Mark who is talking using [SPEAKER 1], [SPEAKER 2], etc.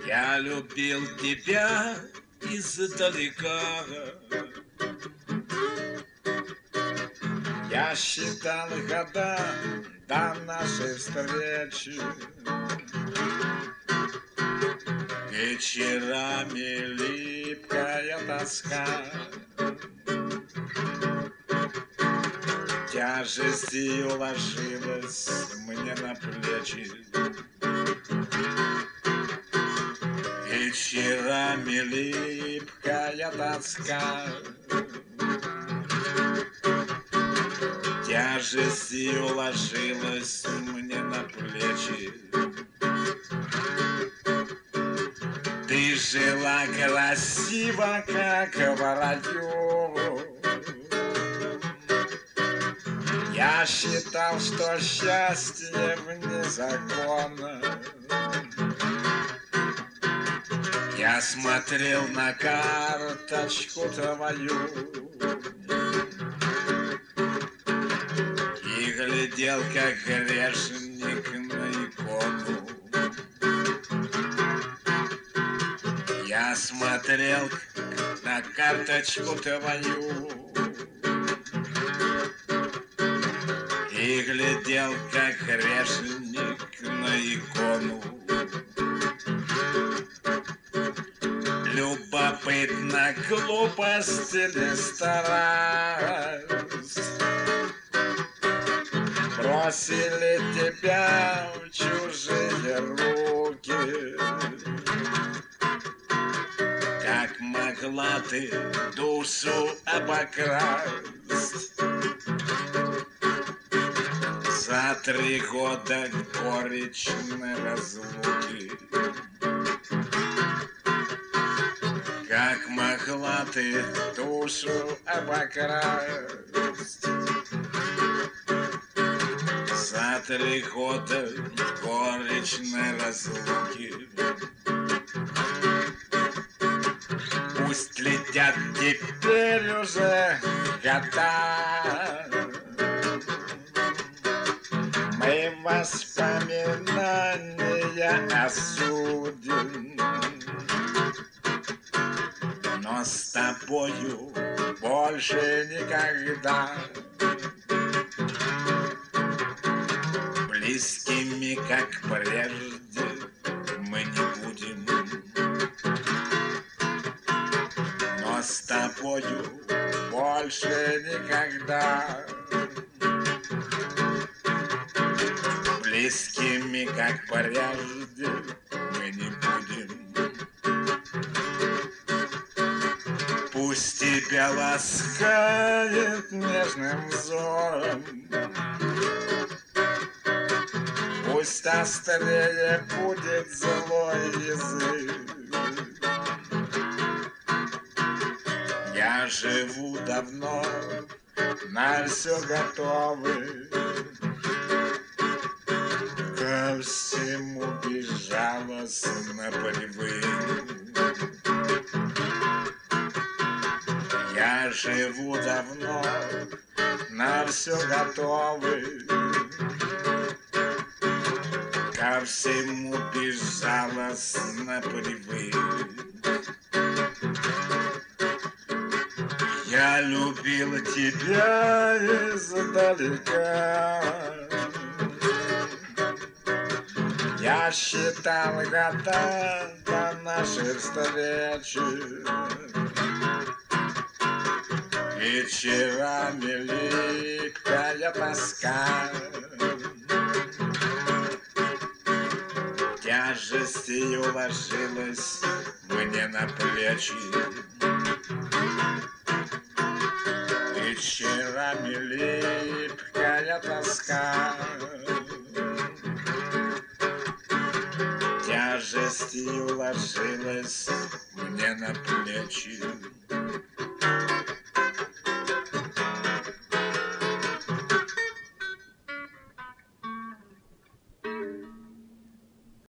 [SPEAKER 1] Я любил тебя издалека. Я считал года до нашей встречи. Вечерами липкая тоска, тяжестью ложилась мне на плечи. Вечерами липкая тоска, тяжестью ложилась мне на плечи. Ты жила красиво, как в раю. Я считал, что счастье вне закона. Я смотрел на карточку твою и глядел, как грешник на икону. Я смотрел на карточку твою и глядел, как грешник на икону. Любопытна глупость или старость бросили тебя в чужие руки. Как могла ты душу обокрасть? За 3 года горечной разлуки. Как могла ты душу обокрасть? За 3 года горечной разлуки. Пусть летят теперь уже года, мои воспоминания осудим, но с тобою больше никогда близкими, как прежде, мы не будем. Но с тобою больше никогда близкими, как прежде, мы не будем. Пусть тебя ласкает нежным взором, пусть острее будет злой язык. Я живу давно, на все готовы, ко всему безжалостно привык. Я живу давно, на все готовы, ко всему безжалостно привык. Я любил тебя издалека. Я считал года до нашей встречи. Вечерами липкая тоска, тяжестью ложилась мне на плечи. Вечерами липкая тоска, тяжестью ложилась мне на плечи.